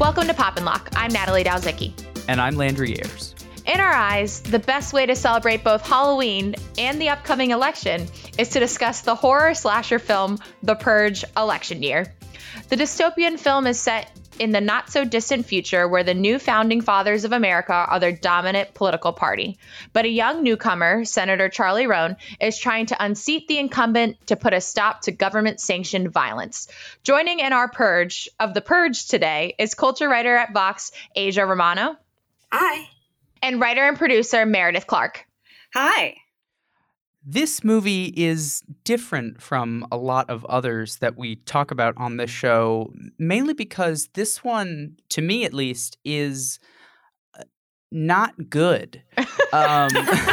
Welcome to Pop and Lock. I'm Natalie Dowzicki. And I'm Landry Ayers. In our eyes, the best way to celebrate both Halloween and the upcoming election is to discuss the horror slasher film, The Purge: Election Year. The dystopian film is set in the not-so-distant future where the new founding fathers of America are their dominant political party. But a young newcomer, Senator Charlie Roan, is trying to unseat the incumbent to put a stop to government-sanctioned violence. Joining in our purge of The Purge today is culture writer at Vox, Asia Romano. Hi. And writer and producer Meredith Clark. Hi. This movie is different from a lot of others that we talk about on this show, mainly because this one, to me at least, is not good. But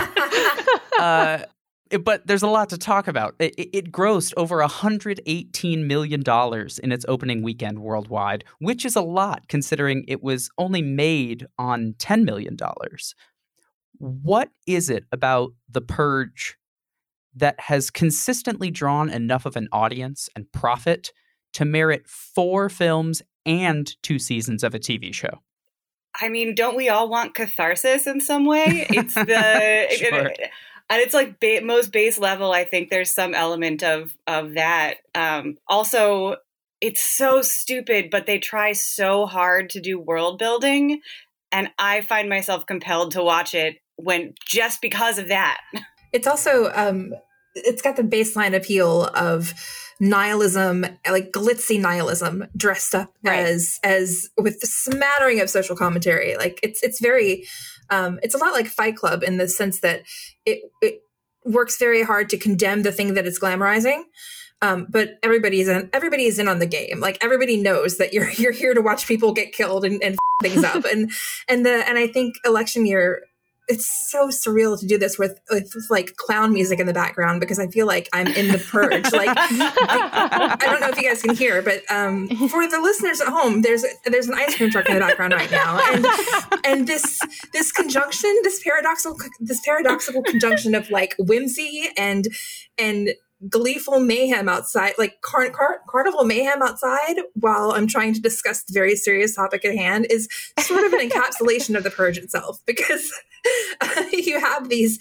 there's a lot to talk about. It grossed over $118 million in its opening weekend worldwide, which is a lot considering it was only made on $10 million. What is it about The Purge that has consistently drawn enough of an audience and profit to merit 4 films and 2 seasons of a TV show? I mean, don't we all want catharsis in some way? It's Sure. And it's like most base level. I think there's some element of that. Also, it's so stupid, but they try so hard to do world building, and I find myself compelled to watch it just because of that. It's also, it's got the baseline appeal of nihilism, like glitzy nihilism, dressed up as with a smattering of social commentary. Like it's very, it's a lot like Fight Club in the sense that it works very hard to condemn the thing that it's glamorizing. But everybody is in on the game. Like everybody knows that you're here to watch people get killed and things up. And I think election year, it's so surreal to do this with like clown music in the background because I feel like I'm in the purge. Like I don't know if you guys can hear, but for the listeners at home, there's an ice cream truck in the background right now, and this conjunction, this paradoxical conjunction of like whimsy and gleeful mayhem outside, like carnival mayhem outside, while I'm trying to discuss the very serious topic at hand, is sort of an encapsulation of the purge itself, because you have these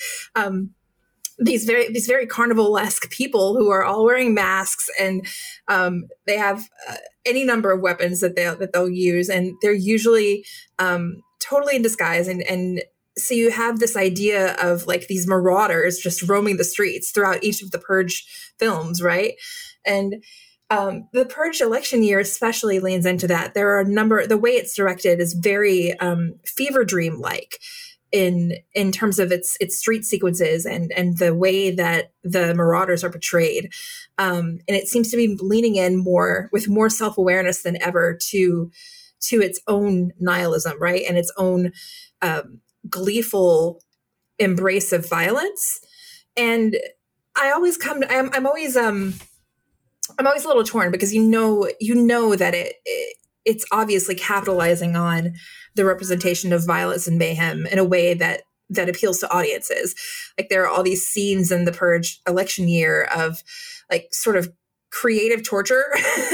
very carnival-esque people who are all wearing masks, and they have any number of weapons that they'll use, and they're usually totally in disguise, and so you have this idea of like these marauders just roaming the streets throughout each of the Purge films, right? And the Purge election year especially leans into that. There are the way it's directed is very fever dream-like in terms of its street sequences and the way that the marauders are portrayed. And it seems to be leaning in with more self-awareness than ever to its own nihilism, right? And its own gleeful embrace of violence. And I'm always a little torn because you know that it's obviously capitalizing on the representation of violence and mayhem in a way that appeals to audiences. Like there are all these scenes in the Purge election year of like sort of creative torture,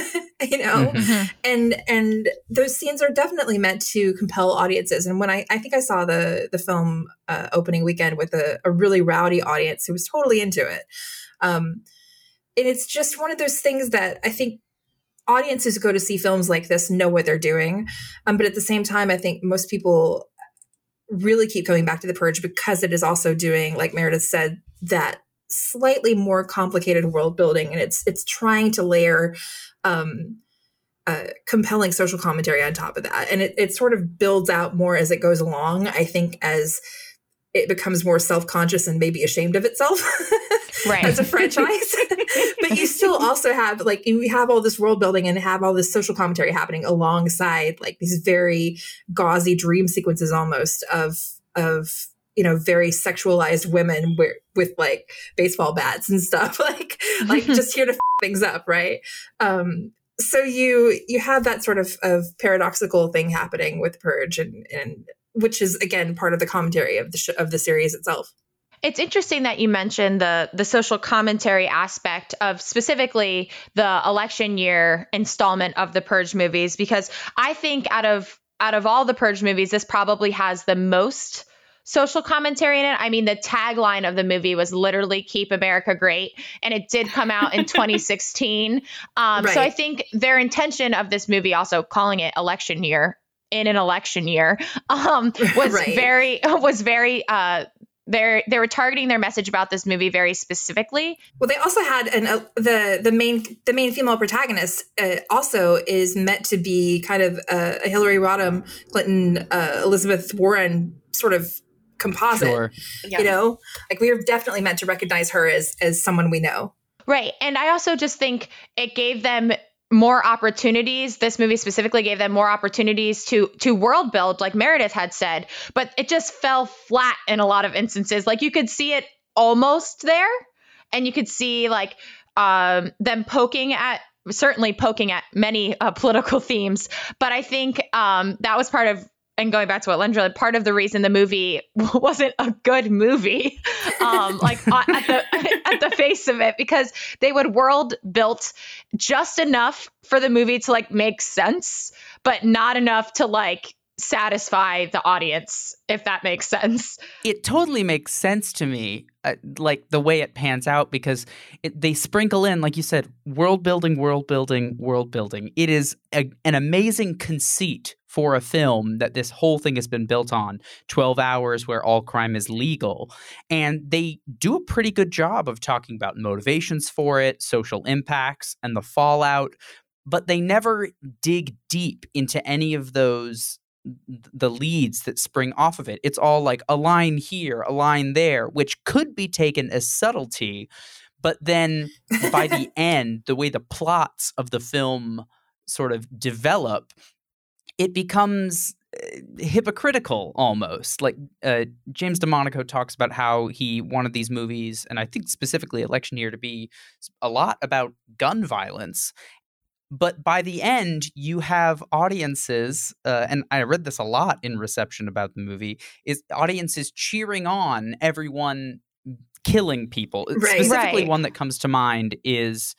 and those scenes are definitely meant to compel audiences. And when I think I saw the film opening weekend with a really rowdy audience who was totally into it. And it's just one of those things that I think audiences who go to see films like this know what they're doing. But at the same time, I think most people really keep coming back to The Purge because it is also doing, like Meredith said, that slightly more complicated world building, and it's trying to layer compelling social commentary on top of that, and it sort of builds out more as it goes along. I think as it becomes more self-conscious and maybe ashamed of itself, right, as a franchise. But you still also have you have all this world building and have all this social commentary happening alongside like these very gauzy dream sequences almost of very sexualized women with like baseball bats and stuff, like just here to things up, right? So you have that sort of paradoxical thing happening with Purge, and which is again part of the commentary of the series itself. It's interesting that you mentioned the social commentary aspect of specifically the election year installment of the Purge movies, because I think out of all the Purge movies, this probably has the most social commentary in it. I mean, the tagline of the movie was literally "Keep America Great," and it did come out in 2016. Right. So I think their intention of this movie, also calling it election year in an election year, was Right. very they were targeting their message about this movie very specifically. Well, they also had the main female protagonist also is meant to be kind of a Hillary Rodham Clinton Elizabeth Warren sort of composite. Sure. You know, like we are definitely meant to recognize her as someone we know. Right. And I also just think it gave them more opportunities. This movie specifically gave them more opportunities to world build, like Meredith had said, but it just fell flat in a lot of instances. Like you could see it almost there, and you could see like them certainly poking at many political themes. But I think that was part of, and going back to what Lendra, part of the reason the movie wasn't a good movie, like at the face of it, because they would world built just enough for the movie to like make sense, but not enough to like satisfy the audience, if that makes sense. It totally makes sense to me, like the way it pans out, because they sprinkle in, like you said, world building, world building, world building. It is an amazing conceit for a film that this whole thing has been built on. 12 hours where all crime is legal. And they do a pretty good job of talking about motivations for it, social impacts, and the fallout. But they never dig deep into any of the leads that spring off of it. It's all like a line here, a line there, which could be taken as subtlety. But then by the end, the way the plots of the film sort of develop, it becomes hypocritical almost. Like James DeMonaco talks about how he wanted these movies, and I think specifically Election Year, to be a lot about gun violence. But by the end, you have audiences, and I read this a lot in reception about the movie, is audiences cheering on everyone killing people. Right. Specifically, Right. one that comes to mind is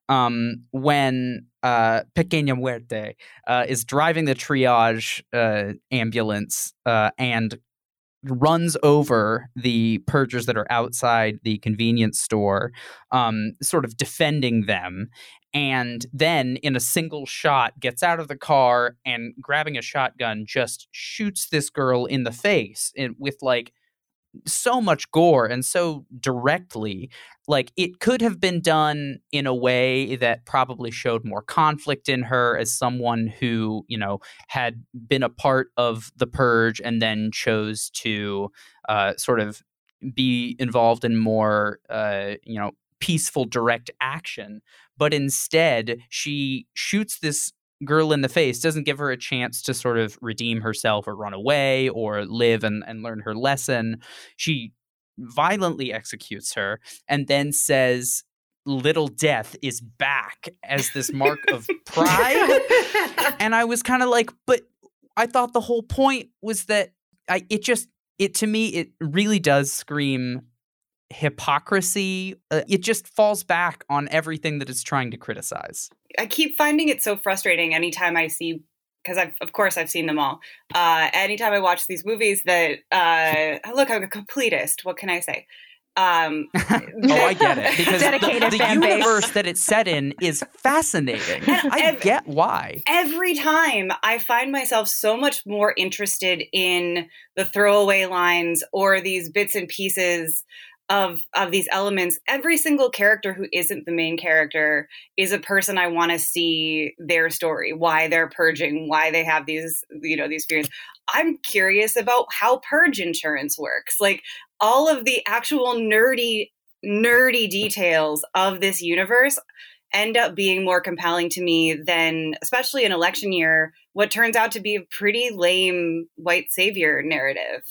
when Pequeña Muerte is driving the triage ambulance and runs over the purgers that are outside the convenience store, sort of defending them. And then in a single shot gets out of the car and, grabbing a shotgun, just shoots this girl in the face with like so much gore and so directly. Like it could have been done in a way that probably showed more conflict in her as someone who, you know, had been a part of the purge and then chose to sort of be involved in more, peaceful direct action. But instead, she shoots this girl in the face, doesn't give her a chance to sort of redeem herself or run away or live and learn her lesson. She violently executes her and then says little death is back as this mark of pride. And I was kind of like, but I thought the whole point was that to me, it really does scream hypocrisy. It just falls back on everything that it's trying to criticize. I keep finding it so frustrating anytime I see, because I've seen them all. Anytime I watch these movies that, look, I'm a completist. What can I say? I get it. Because Dedicated the fan base. universe that it's set in is fascinating. I get why. Every time I find myself so much more interested in the throwaway lines or these bits and pieces of these elements. Every single character who isn't the main character is a person I want to see their story, why they're purging, why they have these fears. I'm curious about how purge insurance works. Like all of the actual nerdy details of this universe end up being more compelling to me than, especially in Election Year, what turns out to be a pretty lame white savior narrative.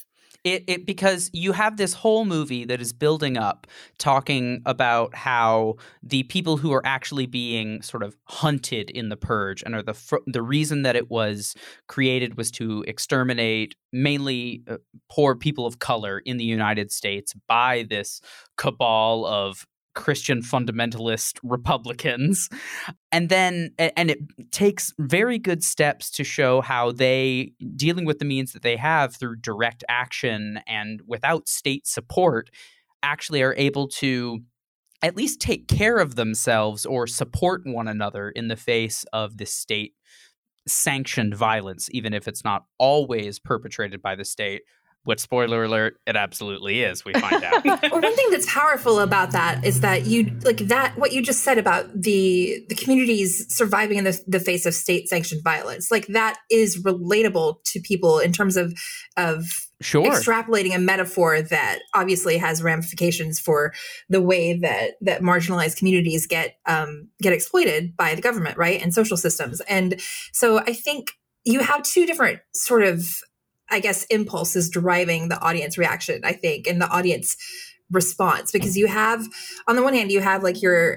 It because you have this whole movie that is building up, talking about how the people who are actually being sort of hunted in the Purge and are the reason that it was created was to exterminate mainly poor people of color in the United States by this cabal of Christian fundamentalist Republicans. And it takes very good steps to show how they, dealing with the means that they have through direct action and without state support, actually are able to at least take care of themselves or support one another in the face of this state sanctioned violence, even if it's not always perpetrated by the state. What, spoiler alert, it absolutely is, we find out. Well, one thing that's powerful about that is that what you just said about the communities surviving in the face of state-sanctioned violence, like that is relatable to people in terms of sure. extrapolating a metaphor that obviously has ramifications for the way that marginalized communities get exploited by the government, right, and social systems. And so I think you have two different sort of, I guess, impulses driving the audience reaction, I think, and the audience response, because you have, on the one hand, you have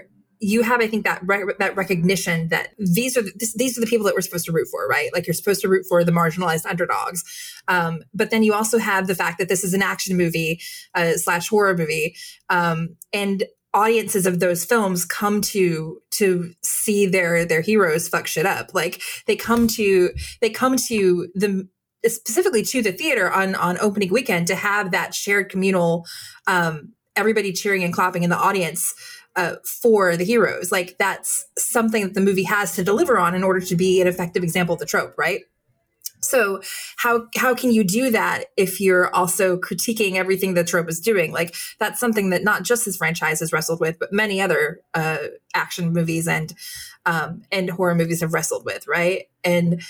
I think that recognition that these are the people that we're supposed to root for, right? Like you're supposed to root for the marginalized underdogs. But then you also have the fact that this is an action movie / horror movie. And audiences of those films come to see their heroes fuck shit up. Like they come to the, specifically to the theater on opening weekend, to have that shared communal, everybody cheering and clapping in the audience for the heroes. Like that's something that the movie has to deliver on in order to be an effective example of the trope, right? So how can you do that if you're also critiquing everything the trope is doing? Like that's something that not just this franchise has wrestled with, but many other action movies and horror movies have wrestled with, right? And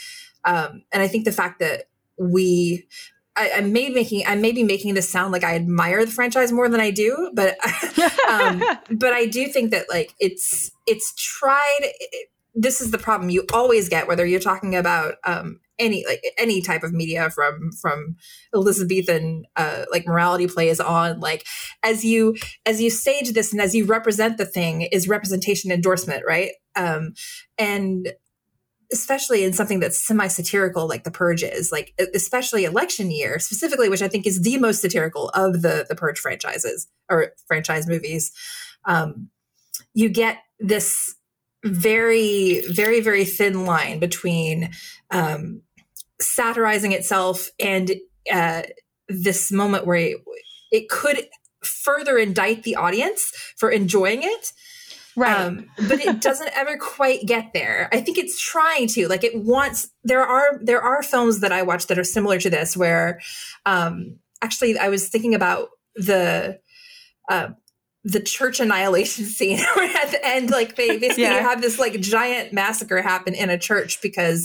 I think the fact that I may be making this sound like I admire the franchise more than I do, but but I do think that like it's tried. This is the problem you always get, whether you're talking about any type of media from Elizabethan like morality plays on. Like as you stage this and as you represent the thing is representation endorsement, right? And especially in something that's semi-satirical like The Purge is, like especially election year specifically, which I think is the most satirical of the Purge franchises or franchise movies. You get this very, very, very thin line between satirizing itself and this moment where it could further indict the audience for enjoying it. Right. But it doesn't ever quite get there. I think it's trying to, like it wants, there are films that I watch that are similar to this where, actually I was thinking about the church annihilation scene where at the end, like they basically have this like giant massacre happen in a church because,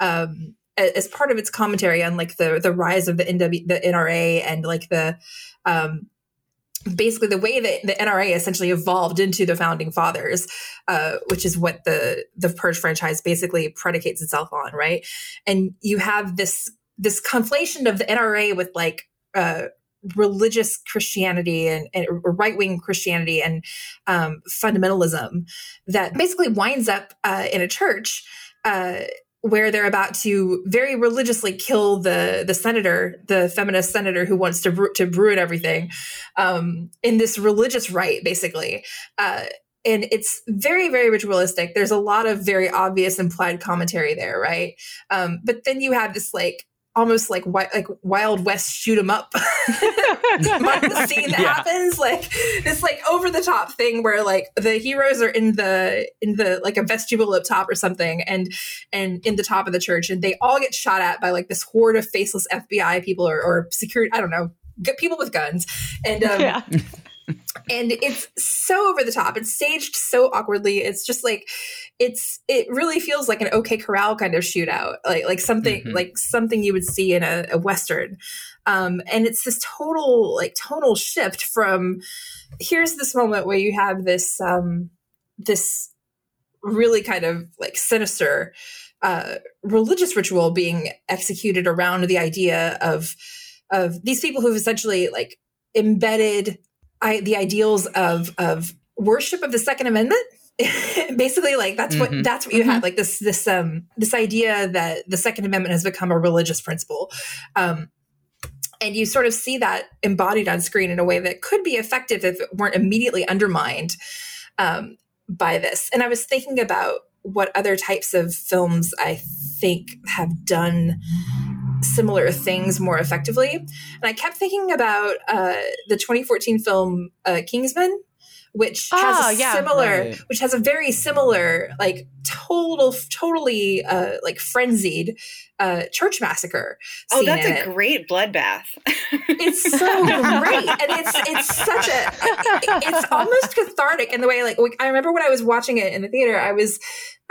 as part of its commentary on like the rise of the NRA and like the, basically the way that the NRA essentially evolved into the founding fathers, which is what the Purge franchise basically predicates itself on, right? And you have this conflation of the NRA with like religious Christianity and right-wing Christianity and fundamentalism that basically winds up in a church where they're about to very religiously kill the senator, the feminist senator who wants to ruin everything, in this religious rite, basically. And it's very, very ritualistic. There's a lot of very obvious implied commentary there, right? But then you have this like almost like Wild West shoot 'em up scene that happens, like this like over the top thing where like the heroes are in the like a vestibule up top or something and in the top of the church, and they all get shot at by like this horde of faceless FBI people or security, I don't know, people with guns, and and it's so over the top. It's staged so awkwardly. It's just like it really feels like an OK Corral kind of shootout, like something like something you would see in a Western. And it's this tonal shift from here's this moment where you have this this really kind of like sinister religious ritual being executed around the idea of these people who've essentially like embedded the ideals of worship of the Second Amendment. Basically, like that's what you had, like this idea that the Second Amendment has become a religious principle. And you sort of see that embodied on screen in a way that could be effective if it weren't immediately undermined by this. And I was thinking about what other types of films I think have done similar things more effectively. And I kept thinking about the 2014 film Kingsman, which has which has a very similar, like totally like frenzied church massacre. Oh, that's a great bloodbath. It's so great, and it's such it's almost cathartic in the way. Like I remember when I was watching it in the theater, I was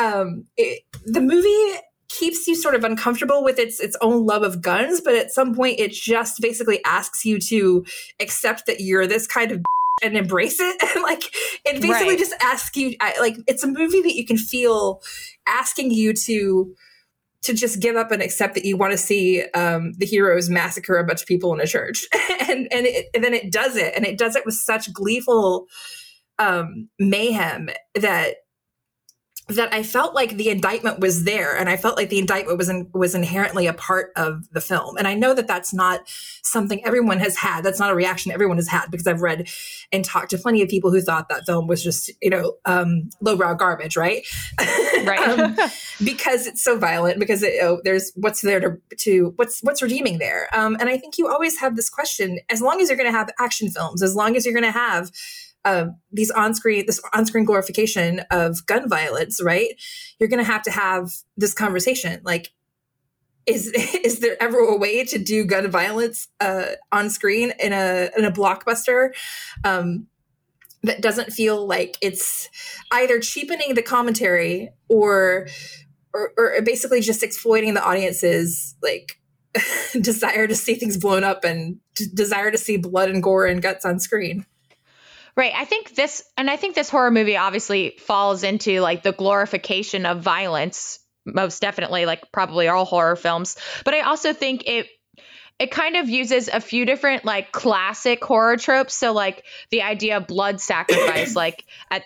the movie keeps you sort of uncomfortable with its own love of guns, but at some point it just basically asks you to accept that you're this kind of and embrace it. And like it basically just asks you, like it's a movie that you can feel asking you to just give up and accept that you want to see the heroes massacre a bunch of people in a church. and then it does it, and it does it with such gleeful mayhem that I felt like the indictment was there, and I felt like the indictment was inherently a part of the film. And I know that that's not something everyone has had. That's not a reaction everyone has had, because I've read and talked to plenty of people who thought that film was just, lowbrow garbage, right? Right. Because it's so violent, because there's what's there to what's redeeming there. And I think you always have this question, as long as you're going to have action films, as long as you're going to have this on-screen glorification of gun violence, right? You're going to have this conversation. Like, is there ever a way to do gun violence on screen in a blockbuster that doesn't feel like it's either cheapening the commentary or basically just exploiting the audience's like desire to see things blown up and desire to see blood and gore and guts on screen? Right. I think this horror movie obviously falls into like the glorification of violence, most definitely, like probably all horror films. But I also think it kind of uses a few different like classic horror tropes. So like the idea of blood sacrifice, like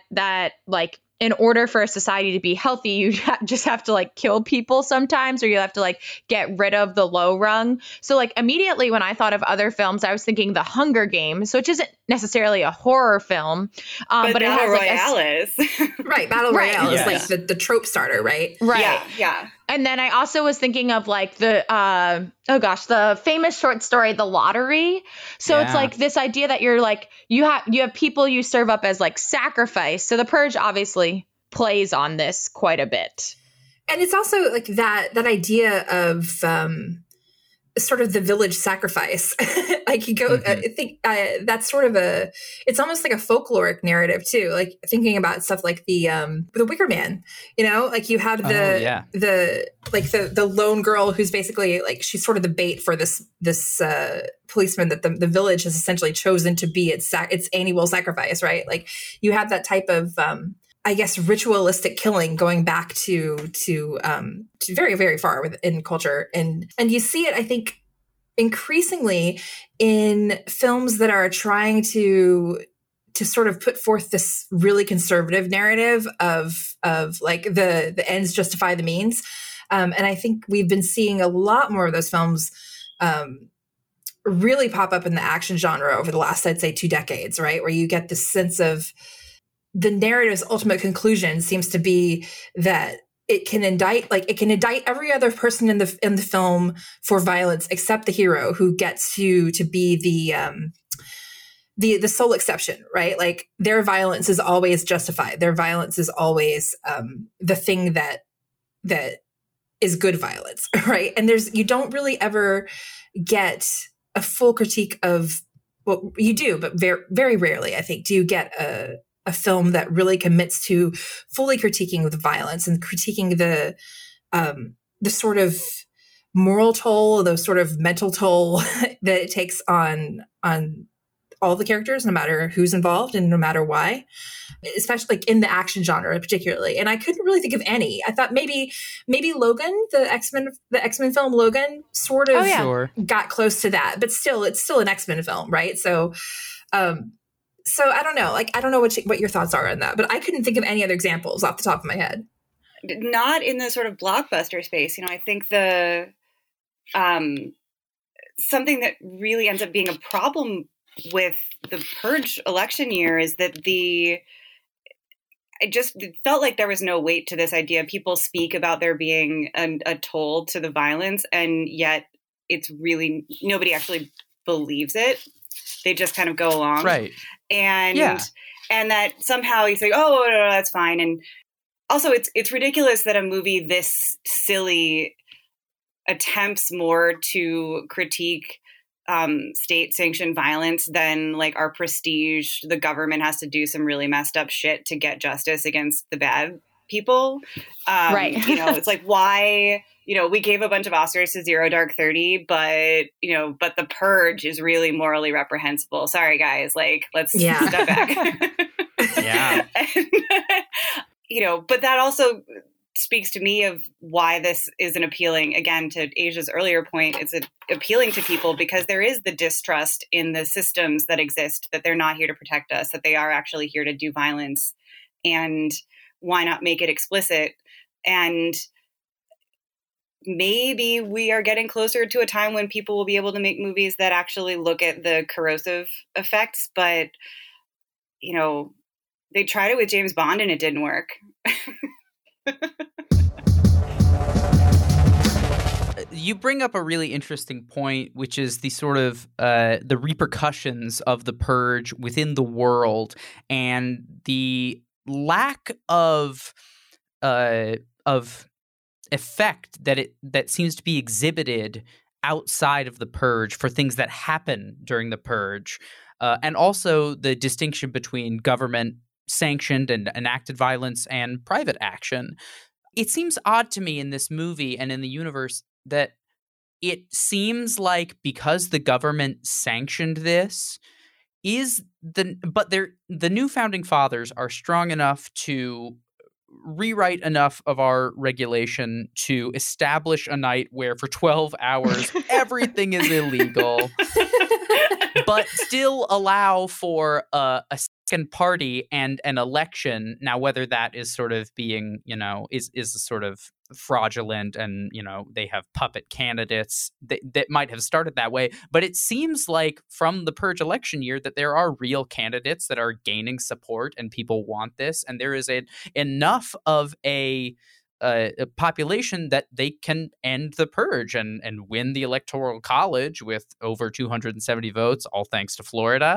in order for a society to be healthy, you just have to like kill people sometimes, or you have to like get rid of the low rung. So like immediately when I thought of other films, I was thinking The Hunger Games, which isn't necessarily a horror film, but it has Royale is. Right. Battle Royale is like the trope starter, right? Right. Yeah. And then I also was thinking of like the famous short story, The Lottery. So it's like this idea that you're like, you have people you serve up as like sacrifice. So The Purge obviously plays on this quite a bit. And it's also like that idea of sort of the village sacrifice. Like you go, I think that's sort of it's almost like a folkloric narrative too. Like thinking about stuff like the Wicker Man, like you have the lone girl who's basically like, she's sort of the bait for this policeman that the village has essentially chosen to be its annual sacrifice, right? Like you have that type of, I guess, ritualistic killing going back to very, very far in culture. And you see it, I think, increasingly in films that are trying to sort of put forth this really conservative narrative of like the ends justify the means. And I think we've been seeing a lot more of those films really pop up in the action genre over the last, I'd say, 2 decades, right? Where you get this sense of the narrative's ultimate conclusion seems to be that it can indict every other person in the film for violence except the hero, who gets to be the sole exception, right? Like their violence is always justified. Their violence is always the thing that is good violence, right? And you don't really ever get a full critique of, well, you do, but very, very rarely, I think, do you get a film that really commits to fully critiquing the violence and critiquing the sort of moral toll, the sort of mental toll that it takes on all the characters, no matter who's involved and no matter why, especially like in the action genre particularly. And I couldn't really think of any. I thought maybe Logan, the X-Men film Logan, sort of Sure. got close to that, but still, it's still an X-Men film, right? So I don't know. Like, I don't know what your thoughts are on that, but I couldn't think of any other examples off the top of my head. Not in the sort of blockbuster space. I think the something that really ends up being a problem with the Purge election year is that it just felt like there was no weight to this idea. People speak about there being a toll to the violence, and yet it's really, nobody actually believes it. They just kind of go along. Right. And that somehow you say, oh, no, that's fine. And also it's ridiculous that a movie this silly attempts more to critique state-sanctioned violence than like our Prestige. The government has to do some really messed up shit to get justice against the bad people. Right. It's like, why, we gave a bunch of Oscars to Zero Dark 30, but The Purge is really morally reprehensible. Sorry, guys. Like, let's step back. Yeah. But that also speaks to me of why this isn't appealing. Again, to Asia's earlier point, it's appealing to people because there is the distrust in the systems that exist, that they're not here to protect us, that they are actually here to do violence. And why not make it explicit? And maybe we are getting closer to a time when people will be able to make movies that actually look at the corrosive effects. But, they tried it with James Bond and it didn't work. You bring up a really interesting point, which is the sort of the repercussions of the Purge within the world and the lack of effect that seems to be exhibited outside of the Purge for things that happen during the Purge, and also the distinction between government sanctioned and enacted violence and private action. It seems odd to me in this movie and in the universe that it seems like because the government sanctioned this the new founding fathers are strong enough to rewrite enough of our regulation to establish a night where for 12 hours everything is illegal, but still allow for a second party and an election. Now, whether that is sort of being, is sort of fraudulent and, they have puppet candidates that might have started that way. But it seems like from the Purge election year that there are real candidates that are gaining support and people want this. And there is enough of a population that they can end the Purge and win the Electoral College with over 270 votes, all thanks to Florida.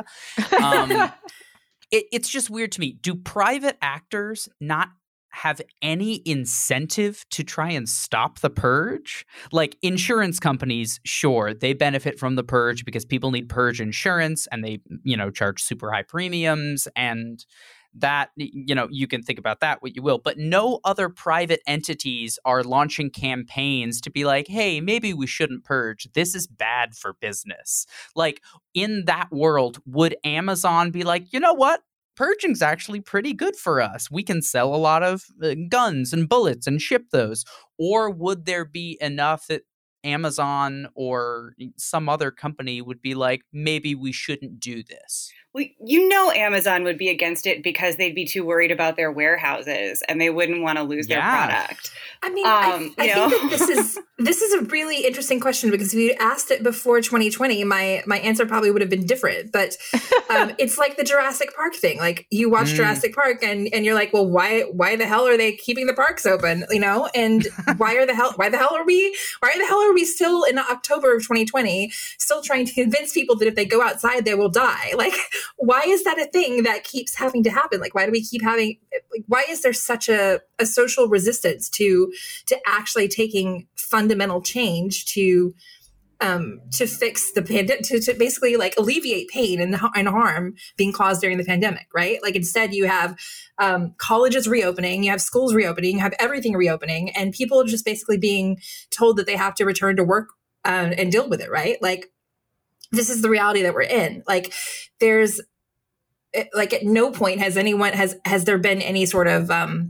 It's just weird to me. Do private actors not have any incentive to try and stop the Purge? Like insurance companies, sure, they benefit from the Purge because people need Purge insurance and they, charge super high premiums, and that, you can think about that what you will, but no other private entities are launching campaigns to be like, hey, maybe we shouldn't purge. This is bad for business. Like in that world, would Amazon be like, you know what? Purging's actually pretty good for us. We can sell a lot of guns and bullets and ship those. Or would there be enough that Amazon or some other company would be like, maybe we shouldn't do this? Well, Amazon would be against it because they'd be too worried about their warehouses and they wouldn't want to lose their product. I mean, I think that this is a really interesting question, because if you asked it before 2020, my answer probably would have been different. But it's like the Jurassic Park thing. Like you watch Jurassic Park and you're like, well, why the hell are they keeping the parks open? And why the hell are we still in October of 2020 still trying to convince people that if they go outside they will die? Like, why is that a thing that keeps having to happen? Like, why do we keep having, why is there such a social resistance to actually taking fundamental change to fix the pandemic, to basically like alleviate pain and harm being caused during the pandemic, right? Like instead you have colleges reopening, you have schools reopening, you have everything reopening, and people are just basically being told that they have to return to work and deal with it, right? Like this is the reality that we're in. Like there's like at no point has there been any sort of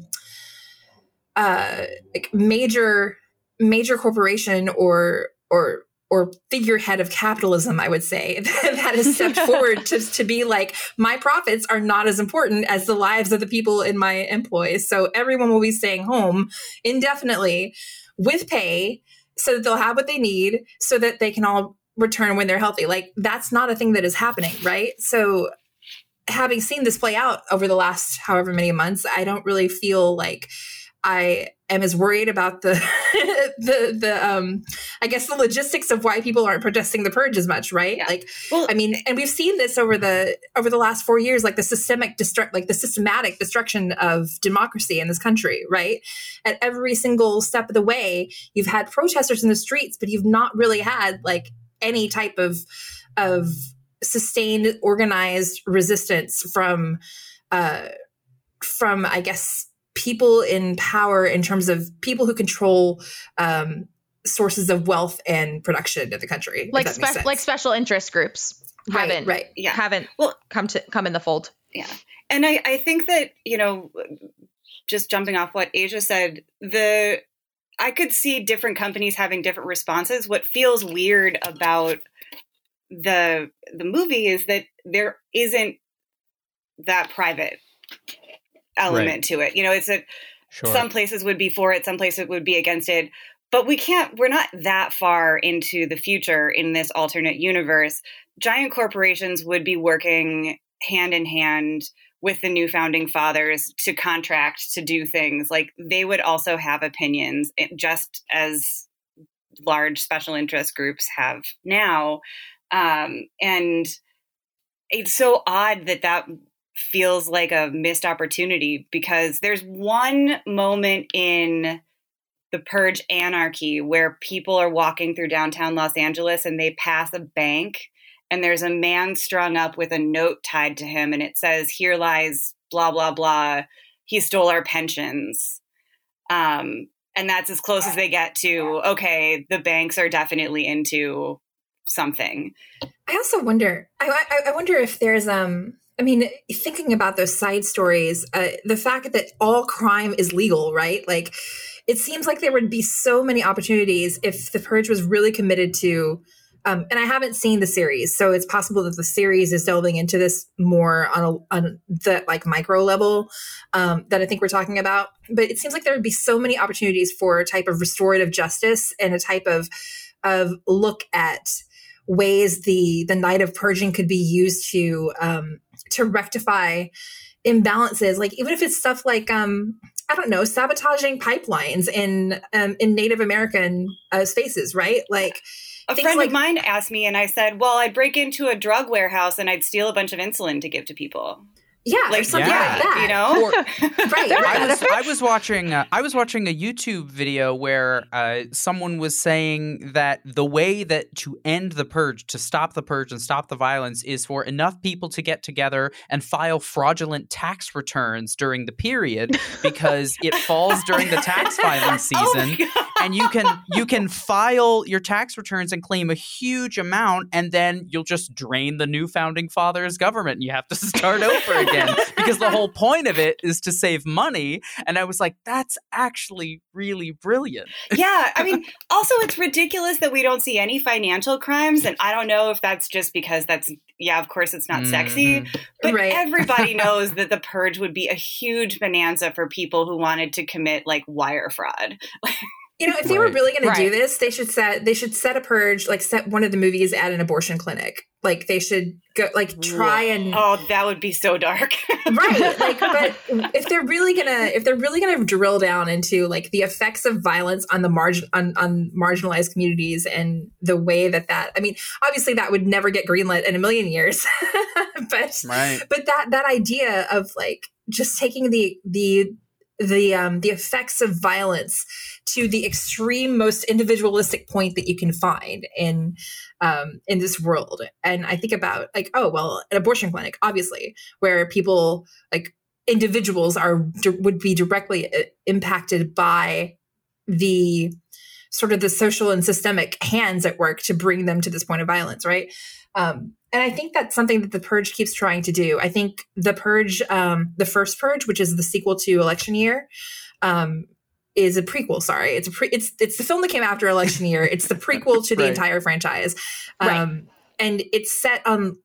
like major corporation or figurehead of capitalism, I would say, that has stepped forward to be like, my profits are not as important as the lives of the people in my employ. So everyone will be staying home indefinitely with pay so that they'll have what they need so that they can all return when they're healthy. Like that's not a thing that is happening, right? So having seen this play out over the last however many months, I don't really feel like I am as worried about the I guess the logistics of why people aren't protesting the purge as much, right? Yeah. Like, well, I mean, and we've seen this over the last 4 years, like the systematic destruction of democracy in this country, right? At every single step of the way, you've had protesters in the streets, but you've not really had like any type of sustained, organized resistance from I guess, people in power in terms of people who control sources of wealth and production in the country. Like special interest groups haven't come in the fold. Yeah. And I think that, just jumping off what Asia said, I could see different companies having different responses. What feels weird about the movie is that there isn't that private element to it. It's that some places would be for it, some places would be against it, but we're not that far into the future in this alternate universe. Giant corporations would be working hand in hand with the new founding fathers to contract to do things. Like they would also have opinions just as large special interest groups have now. And it's so odd that feels like a missed opportunity, because there's one moment in the Purge Anarchy where people are walking through downtown Los Angeles and they pass a bank and there's a man strung up with a note tied to him and it says, "Here lies blah, blah, blah. He stole our pensions." And that's as close as they get to, okay, the banks are definitely into something. I also wonder, I wonder if there's, thinking about those side stories, the fact that all crime is legal, right? Like, it seems like there would be so many opportunities if the Purge was really committed to, and I haven't seen the series, so it's possible that the series is delving into this more on the like micro level that I think we're talking about. But it seems like there would be so many opportunities for a type of restorative justice and a type of look at ways the night of purging could be used to rectify imbalances. Like even if it's stuff like I don't know, sabotaging pipelines in Native American spaces, right? Like a friend of mine asked me, and I said, "Well, I'd break into a drug warehouse and I'd steal a bunch of insulin to give to people." Yeah, like something like that. Right. I was watching a YouTube video where someone was saying that the way that to end the purge, to stop the purge and stop the violence, is for enough people to get together and file fraudulent tax returns during the period, because it falls during the tax filing season, and you can file your tax returns and claim a huge amount, and then you'll just drain the new founding fathers' government, and you have to start over again. Because the whole point of it is to save money. And I was like, that's actually really brilliant. Yeah. I mean, also it's ridiculous that we don't see any financial crimes. And I don't know if that's just because of course it's not sexy, but everybody knows that the purge would be a huge bonanza for people who wanted to commit like wire fraud. If they were really going to do this, they should set a purge, like set one of the movies at an abortion clinic. Like they should go, like try and. Oh, that would be so dark. Right. Like, but if they're really gonna drill down into like the effects of violence on the on marginalized communities and the way that I mean, obviously that would never get greenlit in a million years. but that idea of like just taking the effects of violence to the extreme, most individualistic point that you can find in this world. And I think about like, oh, well, an abortion clinic, obviously, where people like individuals would be directly impacted by the sort of the social and systemic hands at work to bring them to this point of violence, right? And I think that's something that The Purge keeps trying to do. I think The Purge, the first Purge, which is the sequel to Election Year, is a prequel. Sorry, it's the film that came after Election Year. It's the prequel to the Right. entire franchise, Right. and it's set on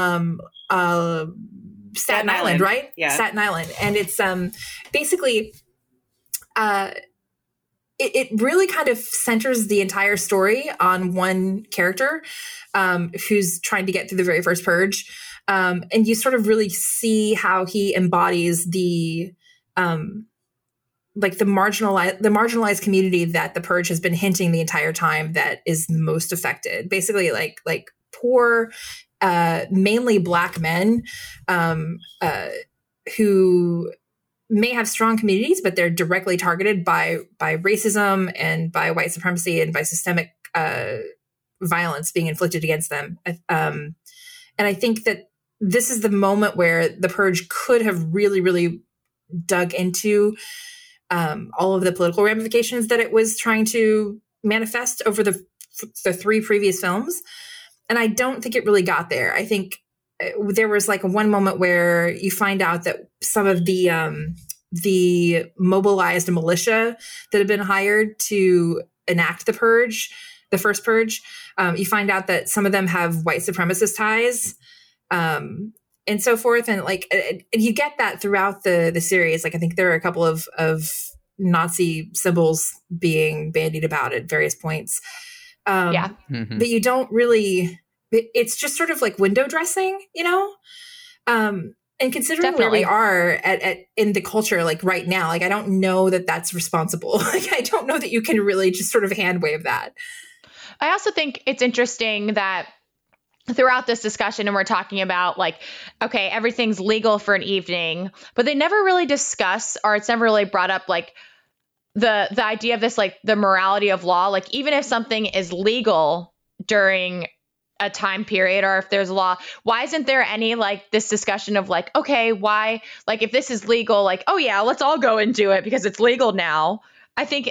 Staten Island, right? Yeah. Staten Island, and it's basically. It really kind of centers the entire story on one character who's trying to get through the very first purge. And you sort of really see how he embodies the marginalized community that the purge has been hinting the entire time that is most affected. Basically like poor, mainly Black men who may have strong communities, but they're directly targeted by racism and by white supremacy and by systemic violence being inflicted against them. And I think that this is the moment where the purge could have really, really dug into all of the political ramifications that it was trying to manifest over the three previous films. And I don't think it really got there. I think there was like one moment where you find out that some of the mobilized militia that had been hired to enact the purge, the first purge, you find out that some of them have white supremacist ties, and so forth. And and you get that throughout the series. Like I think there are a couple of Nazi symbols being bandied about at various points. But you don't really. It's just sort of like window dressing, you know? And considering Definitely. where we are at in the culture, like right now, like I don't know that that's responsible. Like I don't know that you can really just sort of hand wave that. I also think it's interesting that throughout this discussion, and we're talking about like, okay, everything's legal for an evening, but they never really discuss, or it's never really brought up like the idea of this, like the morality of law. Like even if something is legal during a time period, or if there's a law, why isn't there any like this discussion of like, okay, why, like if this is legal, like, oh yeah, let's all go and do it because it's legal now. I think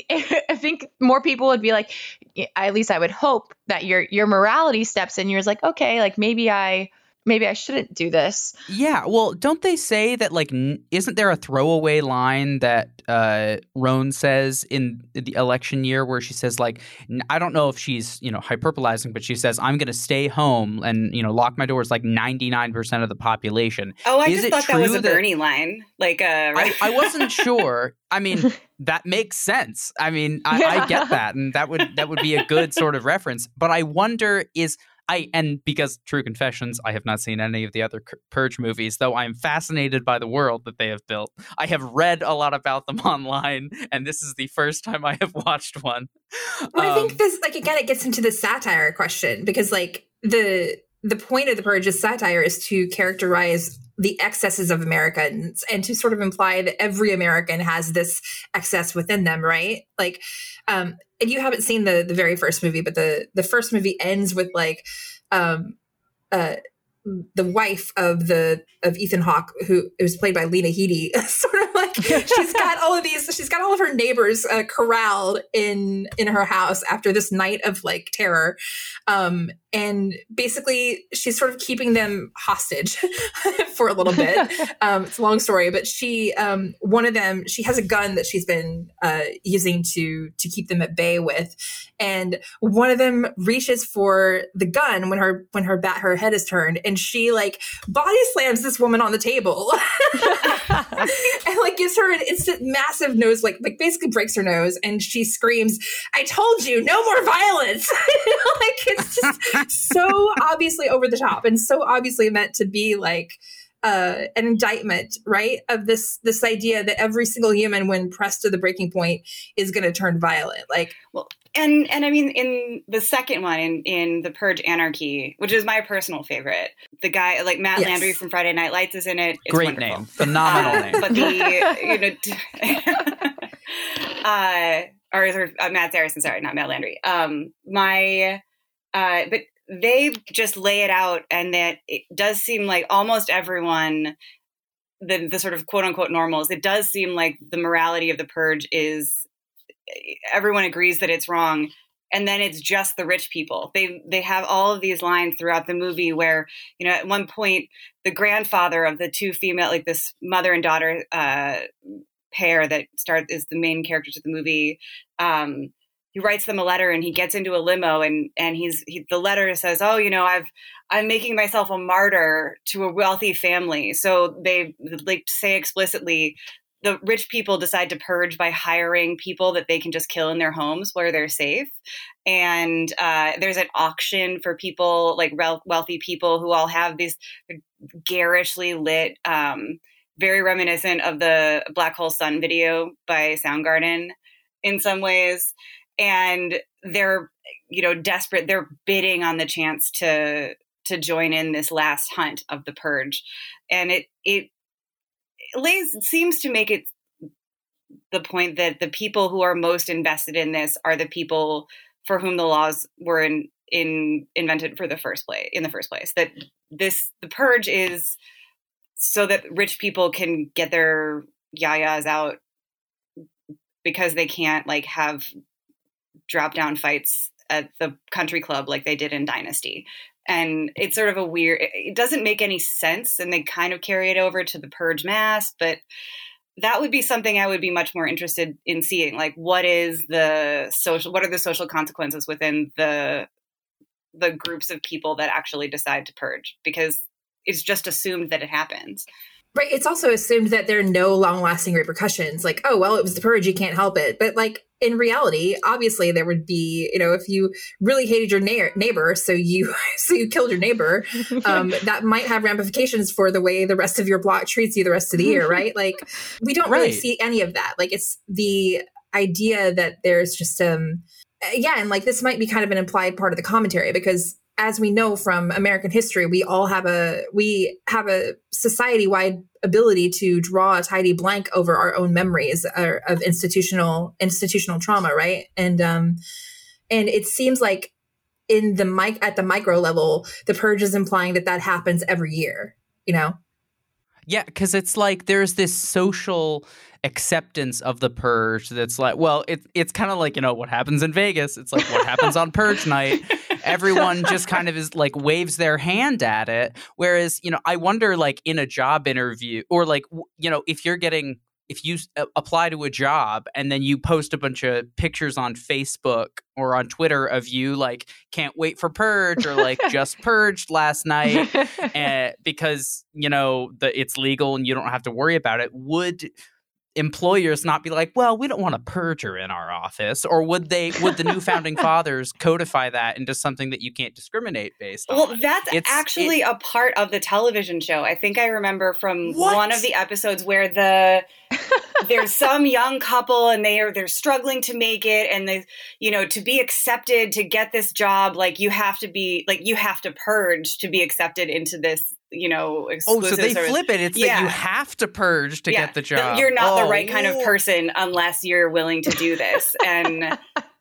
more people would be like, at least I would hope that your morality steps in. You're like, okay, like maybe I shouldn't do this. Yeah, well, don't they say that, like, isn't there a throwaway line that Roan says in the Election Year where she says, like, I don't know if she's, hyperbolizing, but she says, I'm going to stay home and, lock my doors like 99% of the population. Oh, I just thought that was a Bernie line. Like, I wasn't sure. I mean, that makes sense. I mean, I get that. And that would be a good sort of reference. But I wonder and because true confessions, I have not seen any of the other Purge movies, though I'm fascinated by the world that they have built. I have read a lot about them online, and this is the first time I have watched one. Well, I think this, like, again, it gets into the satire question, because, like, the point of the Purge's satire is to characterize the excesses of Americans and to sort of imply that every American has this excess within them, right? Like, and you haven't seen the very first movie, but the first movie ends with like the wife of Ethan Hawke, who was played by Lena Headey, sort of like she's got all of her neighbors corralled in her house after this night of like terror, and basically she's sort of keeping them hostage for a little bit. It's a long story, but she one of them, she has a gun that she's been using to keep them at bay with, and one of them reaches for the gun when her head is turned, and she like body slams this woman on the table and like gives her an instant massive nose, like basically breaks her nose, and she screams, "I told you, no more violence!" Like it's just so obviously over the top and so obviously meant to be like an indictment, right, of this idea that every single human, when pressed to the breaking point, is going to turn violent. Like, well, and I mean, in the second one, in The Purge Anarchy, which is my personal favorite, the guy like Matt Landry from Friday Night Lights is in it. It's great wonderful. Name, phenomenal name. But Matt Saracen, sorry, not Matt Landry. But they just lay it out, and that it does seem like almost everyone, the sort of quote unquote normals, it does seem like the morality of the Purge is everyone agrees that it's wrong, and then it's just the rich people. They have all of these lines throughout the movie where, you know, at one point the grandfather of the two female, like this mother and daughter pair that is the main characters of the movie, he writes them a letter and he gets into a limo and the letter says, oh, you know, I'm making myself a martyr to a wealthy family. So they like say explicitly, the rich people decide to purge by hiring people that they can just kill in their homes where they're safe. And there's an auction for people, like wealthy people who all have these garishly lit, very reminiscent of the Black Hole Sun video by Soundgarden in some ways. And they're, you know, desperate. They're bidding on the chance to join in this last hunt of the purge. And it seems to make it the point that the people who are most invested in this are the people for whom the laws were invented in the first place. That the purge is so that rich people can get their yayas out because they can't like have drop down fights at the country club like they did in Dynasty. And it's sort of it doesn't make any sense, and they kind of carry it over to the purge mask, but that would be something I would be much more interested in seeing. Like, what are the social consequences within the groups of people that actually decide to purge? Because it's just assumed that it happens. Right. It's also assumed that there are no long-lasting repercussions. Like, oh, well, it was the purge, you can't help it. But like in reality, obviously there would be, you know, if you really hated your neighbor, so you killed your neighbor, that might have ramifications for the way the rest of your block treats you the rest of the year, right? Like, we don't really see any of that. Like, it's the idea that there's just, and like this might be kind of an implied part of the commentary, because as we know from American history, we have a society-wide ability to draw a tidy blank over our own memories of institutional trauma, right? And it seems like at the micro level, the purge is implying that happens every year, you know? Yeah, because it's like there's this social acceptance of the purge that's like, well, it's kind of like, you know, what happens in Vegas. It's like what happens on purge night. Everyone just kind of is like waves their hand at it. Whereas, you know, I wonder like in a job interview or like, you know, if you apply to a job and then you post a bunch of pictures on Facebook or on Twitter of you like can't wait for purge or like just purged last night because, you know, it's legal and you don't have to worry about it, would employers not be like, well, we don't want a purger in our office? Or would the new founding fathers codify that into something that you can't discriminate based on? Well, that's actually a part of the television show. I think I remember from one of the episodes where there's some young couple and they're struggling to make it, and they, you know, to be accepted to get this job, like you have to purge to be accepted into this, you know, exclusive. Oh, so they service. Flip it. It's that you have to purge to get the job. You're not the right kind of person unless you're willing to do this. And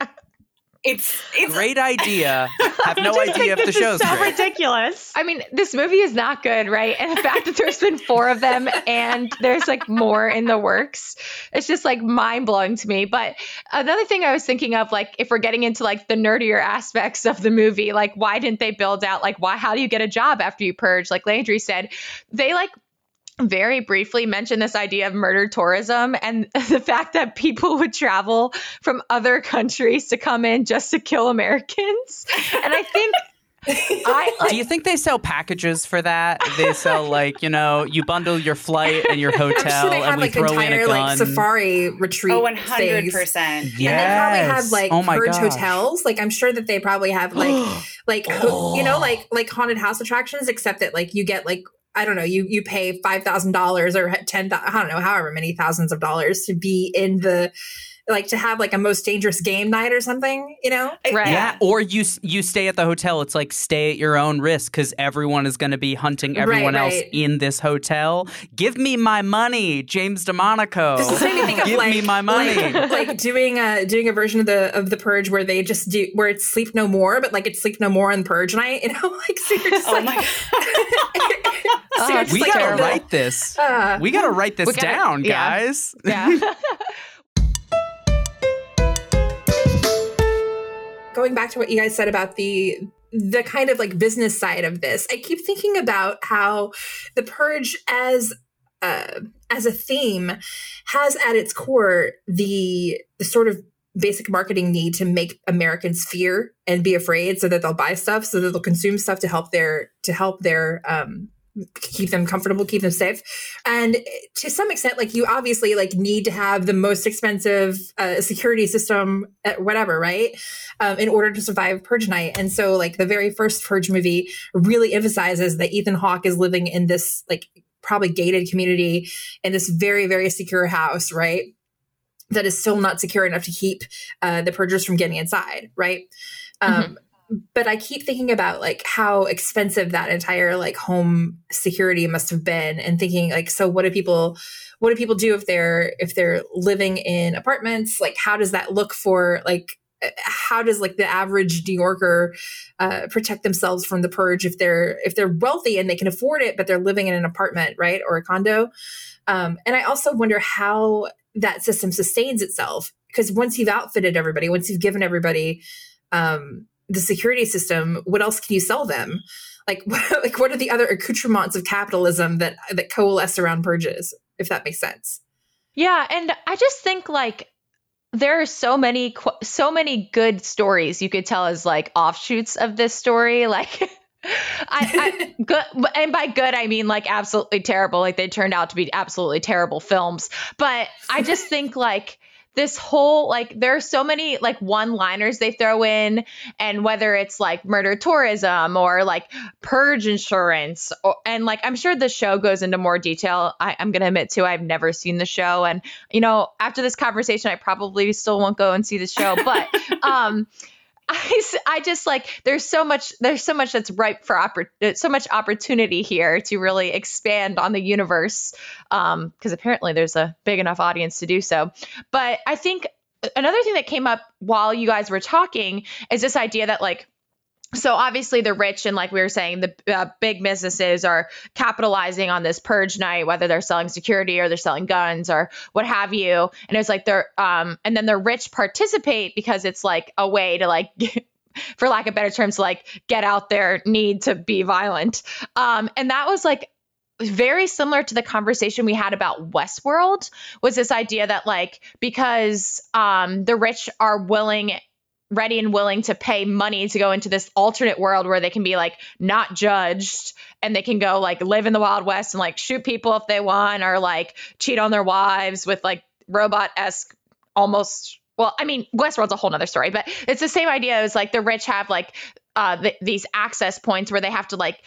it's great idea. Have no idea if the show's so great. ridiculous. I mean, this movie is not good, right? And the fact that there's been 4 of them and there's like more in the works, it's just like mind blowing to me. But another thing I was thinking of, like, if we're getting into like the nerdier aspects of the movie, like why didn't they build out like how do you get a job after you purge? Like Landry said, they like very briefly mentioned this idea of murder tourism and the fact that people would travel from other countries to come in just to kill Americans. And I think do you think they sell packages for that? They sell like, you know, you bundle your flight and your hotel, I'm sure they have and we like throw entire in a gun. like safari retreat. 100%. Yes. And they probably have like purge gosh. hotels. Like I'm sure that they probably have like you know, like haunted house attractions, except that like you get like, I don't know, you pay $5,000 or $10,000, I don't know, however many thousands of dollars to be in the, like to have like a most dangerous game night or something, you know? Right. Yeah, or you stay at the hotel. It's like stay at your own risk because everyone is going to be hunting everyone else in this hotel. Give me my money, James DeMonaco. This is made me think of Give me my money. Like doing a version of the Purge where they just do where it's Sleep No More, but like it's Sleep No More on Purge night, you know? Like so you're just my God. We like, gotta write this. We gotta write this down, guys. Yeah. going back to what you guys said about the kind of like business side of this, I keep thinking about how the Purge as a theme has at its core the sort of basic marketing need to make Americans fear and be afraid so that they'll buy stuff, so that they'll consume stuff to help their keep them comfortable, keep them safe. And to some extent, like, you obviously like need to have the most expensive security system, whatever, right? In order to survive Purge night. And so like the very first Purge movie really emphasizes that Ethan Hawke is living in this like probably gated community in this very, very secure house, right? That is still not secure enough to keep the Purgers from getting inside, right? But I keep thinking about like how expensive that entire like home security must have been, and thinking like, so what do people do if they're living in apartments? Like, how does that look for like, how does like the average New Yorker protect themselves from the Purge if they're wealthy and they can afford it, but they're living in an apartment, right, or a condo? And I also wonder how that system sustains itself, because once you've outfitted everybody, once you've given everybody the security system, what else can you sell them? Like what are the other accoutrements of capitalism that coalesce around purges, if that makes sense? Yeah, and I just think like there are so many good stories you could tell as like offshoots of this story. Like I good, and by good I mean like absolutely terrible. Like they turned out to be absolutely terrible films. But I just think like this whole, like, there are so many like one-liners they throw in, and whether it's like murder tourism or like purge insurance, and like I'm sure the show goes into more detail. I'm going to admit too, I've never seen the show, and you know, after this conversation, I probably still won't go and see the show, but I just like there's so much that's ripe for so much opportunity here to really expand on the universe, because apparently there's a big enough audience to do so. But I think another thing that came up while you guys were talking is this idea that like, so obviously the rich and like we were saying, the big businesses are capitalizing on this purge night, whether they're selling security or they're selling guns or what have you. And it's like they're and then the rich participate because it's like a way to like, for lack of better terms, like get out their need to be violent. And that was like very similar to the conversation we had about Westworld, was this idea that like, because the rich are ready and willing to pay money to go into this alternate world where they can be like not judged, and they can go like live in the Wild West and like shoot people if they want, or like cheat on their wives with like robot-esque almost. Well, I mean, Westworld's a whole nother story, but it's the same idea as like the rich have like these access points where they have to like,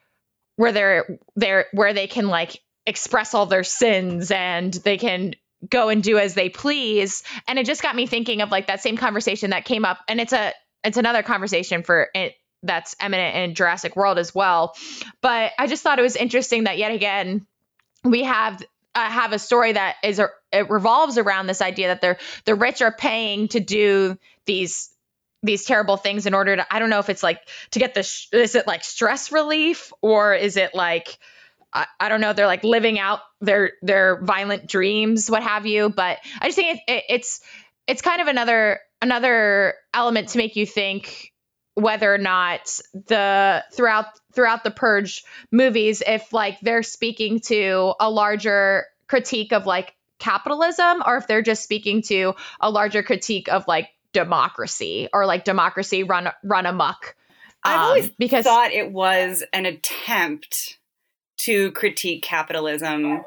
where they can like express all their sins, and they can go and do as they please. And it just got me thinking of like that same conversation that came up, and it's another conversation for it that's eminent in Jurassic World as well. But I just thought it was interesting that yet again we have a story that it revolves around this idea that the rich are paying to do these terrible things in order to, I don't know if it's like to get is it like stress relief, or is it like, I don't know, they're like living out their violent dreams, what have you. But I just think it's kind of another element to make you think whether or not throughout the Purge movies, if like they're speaking to a larger critique of like capitalism, or if they're just speaking to a larger critique of like democracy, or like democracy run amok. I've always thought it was an attempt to critique capitalism,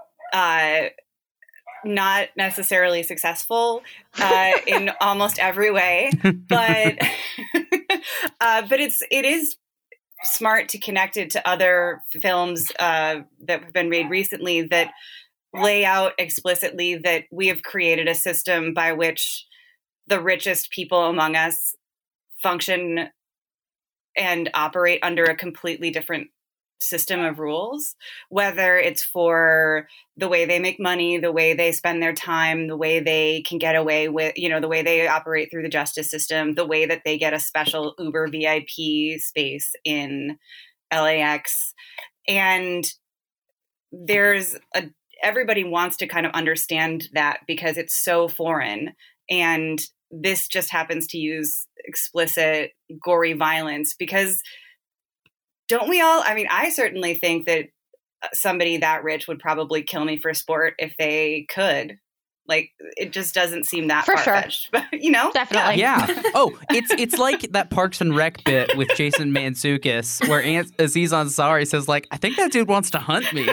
not necessarily successful in almost every way, but it is smart to connect it to other films that have been made recently that lay out explicitly that we have created a system by which the richest people among us function and operate under a completely different system of rules, whether it's for the way they make money, the way they spend their time, the way they can get away with, the way they operate through the justice system, the way that they get a special Uber VIP space in LAX. And everybody wants to kind of understand that because it's so foreign. And this just happens to use explicit, gory violence, because don't we all, I mean, I certainly think that somebody that rich would probably kill me for sport if they could. Like, it just doesn't seem that far-fetched, but, you know? Definitely. Yeah. Oh, it's like that Parks and Rec bit with Jason Mantzoukas where Aziz Ansari says, like, I think that dude wants to hunt me.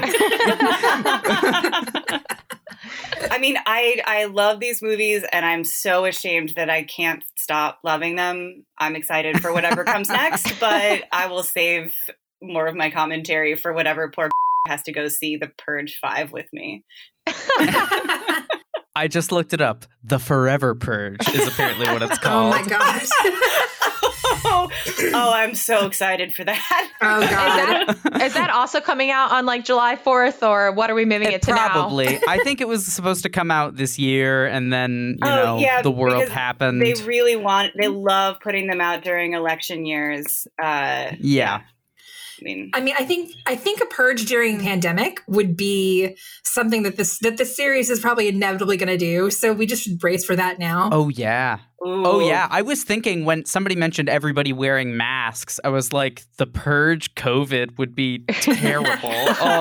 I mean, I love these movies, and I'm so ashamed that I can't stop loving them. I'm excited for whatever comes next, but I will save more of my commentary for whatever poor has to go see The Purge 5 with me. I just looked it up. The Forever Purge is apparently what it's called. Oh my gosh. Oh, I'm so excited for that. Oh god. Is that also coming out on like July 4th, or what are we moving it to Probably. now? I think it was supposed to come out this year, and then, the world happened. They love putting them out during election years. Yeah. I mean, I think a purge during the pandemic would be something that this series is probably inevitably going to do. So we just should brace for that now. Oh yeah. Ooh. Oh yeah. I was thinking when somebody mentioned everybody wearing masks, I was like, the purge COVID would be terrible.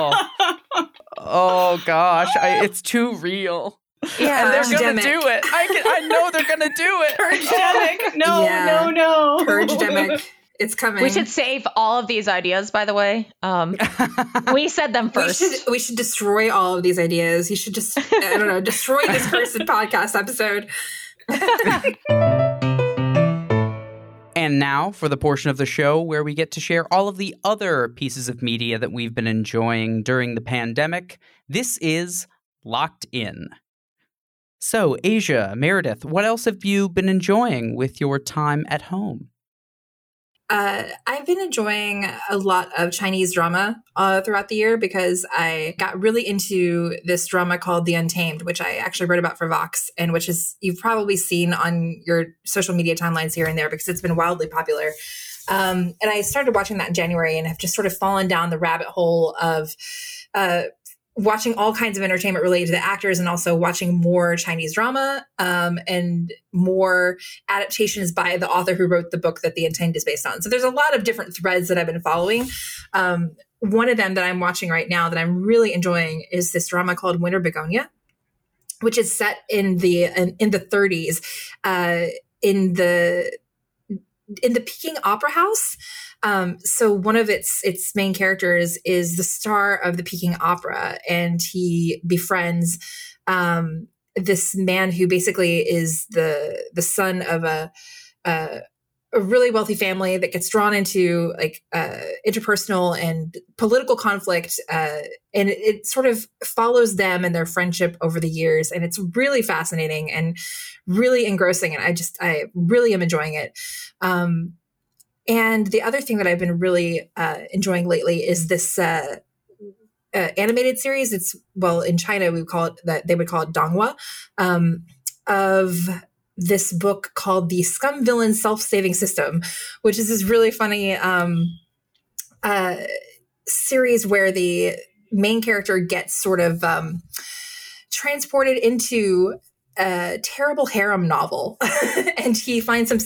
Oh gosh, it's too real. Yeah, and they're gonna do it. I know they're gonna do it. Purge-demic. No. Purge-demic. It's coming. We should save all of these ideas, by the way. We said them first. We should destroy all of these ideas. You should just, I don't know, destroy this cursed podcast episode. And now for the portion of the show where we get to share all of the other pieces of media that we've been enjoying during the pandemic. This is Locked In. So, Asia, Meredith, what else have you been enjoying with your time at home? I've been enjoying a lot of Chinese drama throughout the year because I got really into this drama called The Untamed, which I actually wrote about for Vox, and which is you've probably seen on your social media timelines here and there because it's been wildly popular. And I started watching that in January and have just sort of fallen down the rabbit hole of watching all kinds of entertainment related to the actors and also watching more Chinese drama and more adaptations by the author who wrote the book that The Untamed is based on. So there's a lot of different threads that I've been following. One of them that I'm watching right now that I'm really enjoying is this drama called Winter Begonia, which is set in the 30s in the Peking Opera House. So one of its main characters is the star of the Peking Opera, and he befriends this man who basically is the son of a really wealthy family that gets drawn into like interpersonal and political conflict, and it sort of follows them and their friendship over the years, and it's really fascinating and really engrossing, and I really am enjoying it. And the other thing that I've been really enjoying lately is this animated series. It's, well, in China, they would call it Donghua, of this book called The Scum Villain Self-Saving System, which is this really funny series where the main character gets sort of transported into a terrible harem novel and he's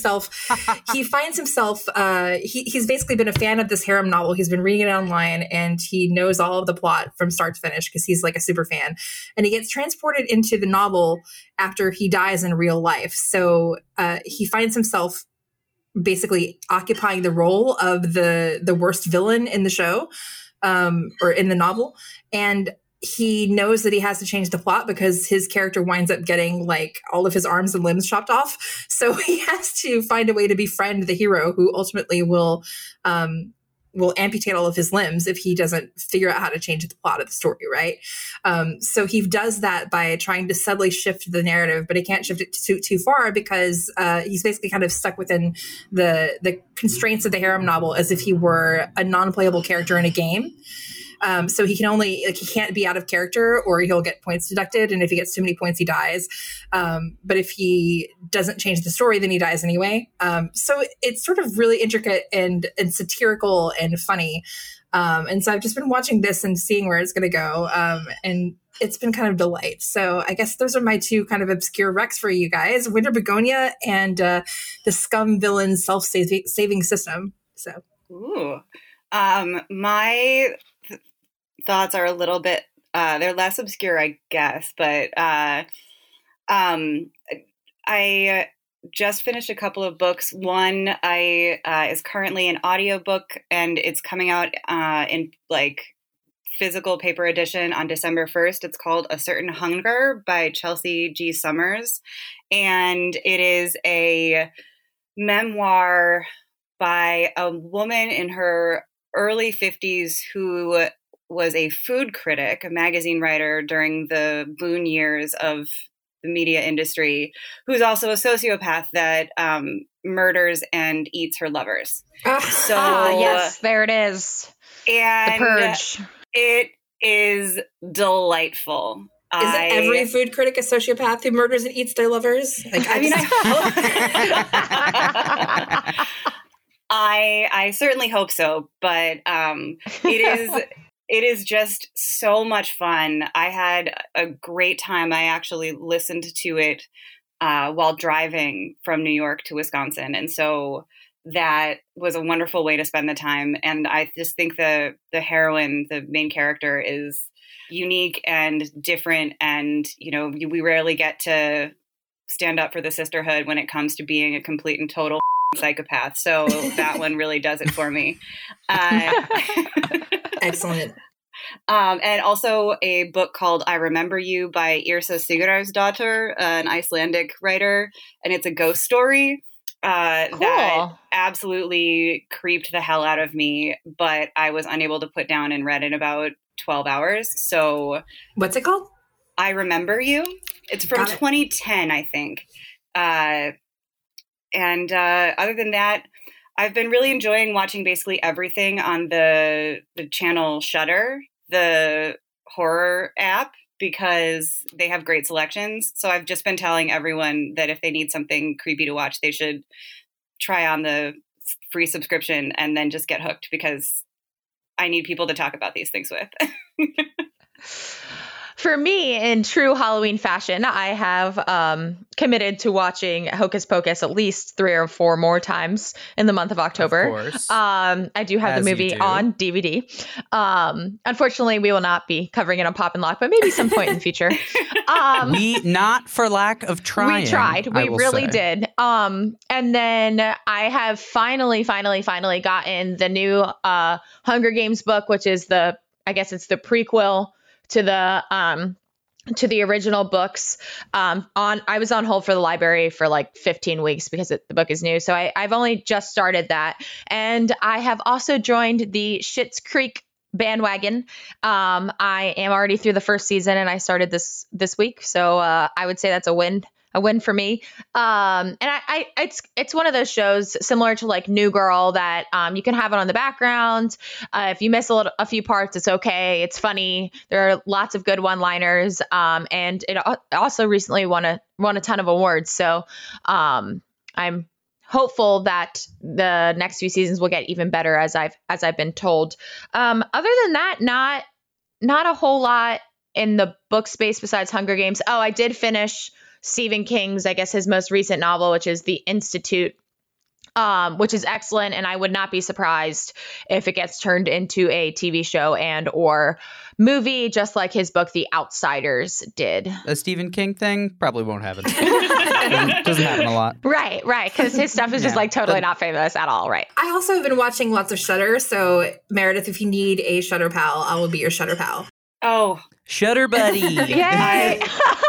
basically been a fan of this harem novel. He's been reading it online and he knows all of the plot from start to finish because he's like a super fan, and he gets transported into the novel after he dies in real life. So he finds himself basically occupying the role of the worst villain in the show or in the novel, and he knows that he has to change the plot because his character winds up getting like all of his arms and limbs chopped off. So he has to find a way to befriend the hero who ultimately will amputate all of his limbs if he doesn't figure out how to change the plot of the story, right? So he does that by trying to subtly shift the narrative, but he can't shift it too far because he's basically kind of stuck within the constraints of the harem novel as if he were a non-playable character in a game. So he can't be out of character or he'll get points deducted. And if he gets too many points, he dies. But if he doesn't change the story, then he dies anyway. So it's sort of really intricate and satirical and funny. And so I've just been watching this and seeing where it's going to go. And it's been kind of delight. So I guess those are my two kind of obscure recs for you guys: Winter Begonia and the Scum Villain self-saving system. So, ooh, my thoughts are a little bit they're less obscure, I guess, but I just finished a couple of books. One is currently an audiobook, and it's coming out in like physical paper edition on December 1st. It's called A Certain Hunger by Chelsea G. Summers. And it is a memoir by a woman in her early 50s who was a food critic, a magazine writer during the boon years of the media industry, who's also a sociopath that murders and eats her lovers. Yes, there it is. And The Purge. It is delightful. Isn't every food critic a sociopath who murders and eats their lovers? Like, I certainly hope so, but it is just so much fun. I had a great time. I actually listened to it while driving from New York to Wisconsin, and so that was a wonderful way to spend the time. And I just think the heroine, the main character, is unique and different. And, you know, we rarely get to stand up for the sisterhood when it comes to being a complete and total psychopath. So that one really does it for me. Excellent. And also a book called I Remember You by Yrsa Sigurðardóttir, an Icelandic writer. And it's a ghost story. Cool. That absolutely creeped the hell out of me, but I was unable to put down and read in about 12 hours. So what's it called? I Remember You. It's from 2010, I think. And other than that, I've been really enjoying watching basically everything on the channel Shudder, the horror app, because they have great selections. So I've just been telling everyone that if they need something creepy to watch, they should try on the free subscription and then just get hooked, because I need people to talk about these things with. For me, in true Halloween fashion, I have committed to watching Hocus Pocus at least 3 or 4 more times in the month of October. Of course. I do have the movie on DVD. Unfortunately, we will not be covering it on Pop and Lock, but maybe some point in the future. We not for lack of trying. We tried. We really did. And then I have finally gotten the new Hunger Games book, which is I guess it's the prequel to the original books. I was on hold for the library for like 15 weeks because the book is new. So I've only just started that. And I have also joined the Schitt's Creek bandwagon. I am already through the first season and I started this week. So I would say that's a win for me. And it's one of those shows similar to like New Girl that you can have it on the background. If you miss a few parts, it's okay. It's funny. There are lots of good one-liners. And it also recently won a ton of awards. So I'm hopeful that the next few seasons will get even better, as I've been told. Other than that, not a whole lot in the book space besides Hunger Games. Oh, I did finish Stephen King's, I guess, his most recent novel, which is The Institute, which is excellent. And I would not be surprised if it gets turned into a TV show and or movie, just like his book, The Outsiders, did. A Stephen King thing probably won't happen. Doesn't happen a lot. Right. Because his stuff is just like totally not famous at all. Right. I also have been watching lots of Shudder. So Meredith, if you need a Shudder pal, I will be your Shudder pal. Oh, Shudder buddy. Yay.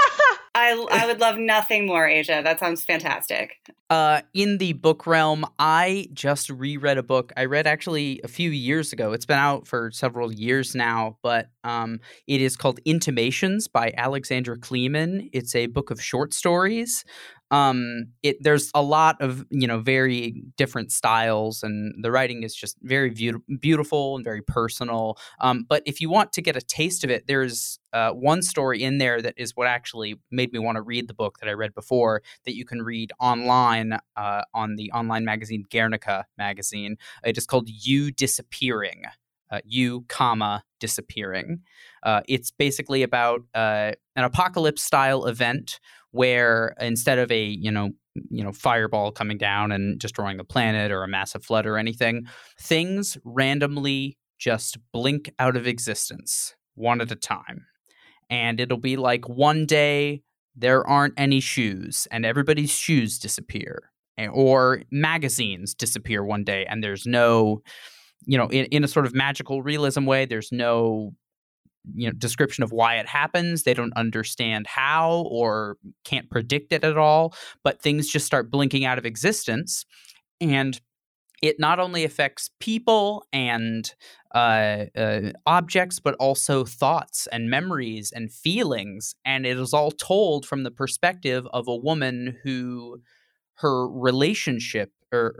I would love nothing more, Asia. That sounds fantastic. In the book realm, I just reread a book I read actually a few years ago. It's been out for several years now, but it is called Intimations by Alexandra Kleeman. It's a book of short stories. There's a lot of, very different styles, and the writing is just very beautiful and very personal. But if you want to get a taste of it, there's one story in there that is what actually made me want to read the book that I read before, that you can read online on the online magazine Guernica magazine. It is called You Disappearing. you, comma, disappearing. It's basically about an apocalypse-style event where instead of a fireball coming down and destroying the planet or a massive flood or anything, things randomly just blink out of existence one at a time. And it'll be like one day there aren't any shoes and everybody's shoes disappear, or magazines disappear one day and there's no, in a sort of magical realism way, there's no description of why it happens. They don't understand how or can't predict it at all, but things just start blinking out of existence. And it not only affects people and objects, but also thoughts and memories and feelings. And it is all told from the perspective of a woman who her relationship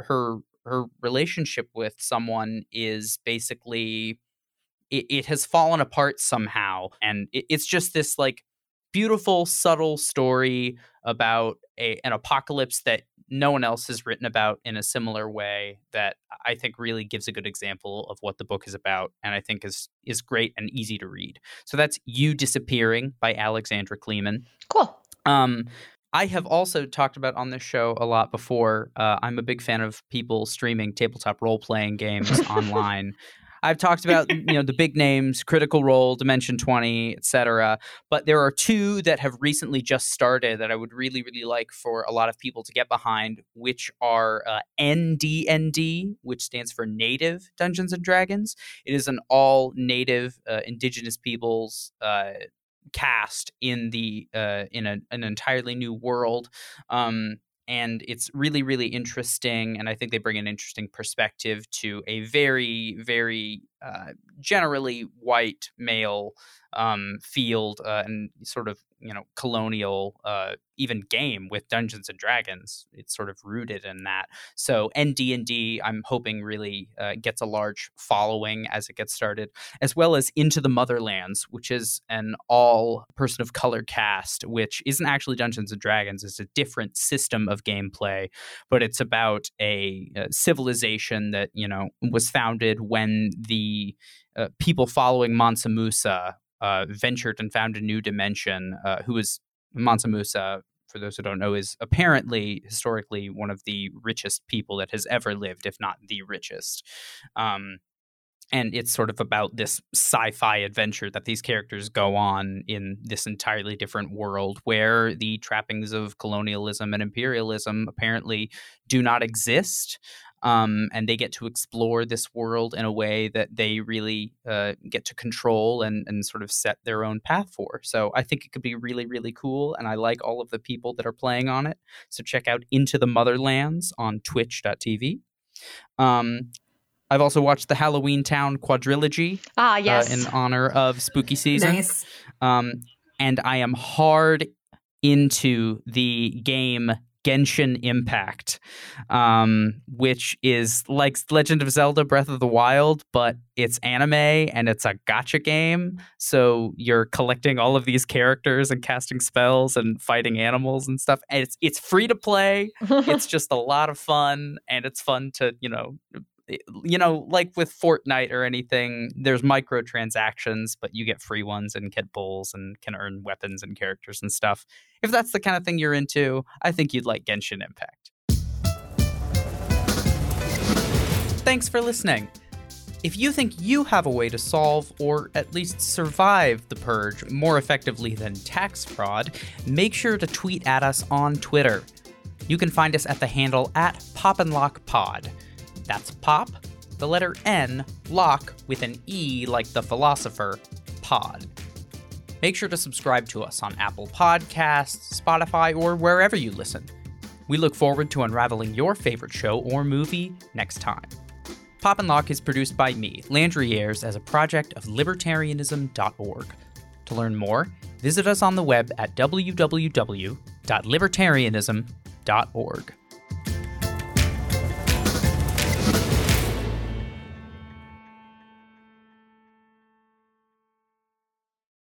with someone is basically it has fallen apart somehow. And it's just this like beautiful, subtle story about an apocalypse that no one else has written about in a similar way, that I think really gives a good example of what the book is about, and I think is great and easy to read. So that's You Disappearing by Alexandra Kleeman. Cool. I have also talked about on this show a lot before. I'm a big fan of people streaming tabletop role-playing games online. I've talked about the big names, Critical Role, Dimension 20, etc. But there are two that have recently just started that I would really, really like for a lot of people to get behind, which are NDND, which stands for Native Dungeons and Dragons. It is an all-native indigenous peoples cast in an entirely new world. And it's really, really interesting. And I think they bring an interesting perspective to a very, very generally white male field and sort of, colonial, even game with Dungeons and Dragons. It's sort of rooted in that. So ND&D, I'm hoping really gets a large following as it gets started, as well as Into the Motherlands, which is an all person of color cast, which isn't actually Dungeons and Dragons. It's a different system of gameplay, but it's about a civilization that, was founded when the people following Mansa Musa ventured and found a new dimension, who was Mansa Musa, for those who don't know, is apparently historically one of the richest people that has ever lived, if not the richest. And it's sort of about this sci-fi adventure that these characters go on in this entirely different world where the trappings of colonialism and imperialism apparently do not exist. And they get to explore this world in a way that they really get to control and sort of set their own path for. So I think it could be really, really cool. And I like all of the people that are playing on it. So check out Into the Motherlands on twitch.tv. I've also watched the Halloween Town quadrilogy yes. In honor of spooky season. Nice. And I am hard into the game Genshin Impact, which is like Legend of Zelda Breath of the Wild, but it's anime and it's a gacha game. So you're collecting all of these characters and casting spells and fighting animals and stuff. And it's free to play. It's just a lot of fun, and it's fun to, like with Fortnite or anything, there's microtransactions, but you get free ones and get bowls and can earn weapons and characters and stuff. If that's the kind of thing you're into, I think you'd like Genshin Impact. Thanks for listening. If you think you have a way to solve or at least survive the purge more effectively than tax fraud, make sure to tweet at us on Twitter. You can find us at the handle @PopandLockPod. That's pop, the letter N, lock with an E like the philosopher, pod. Make sure to subscribe to us on Apple Podcasts, Spotify, or wherever you listen. We look forward to unraveling your favorite show or movie next time. Pop and Lock is produced by me, Landry Ayres, as a project of libertarianism.org. To learn more, visit us on the web at www.libertarianism.org.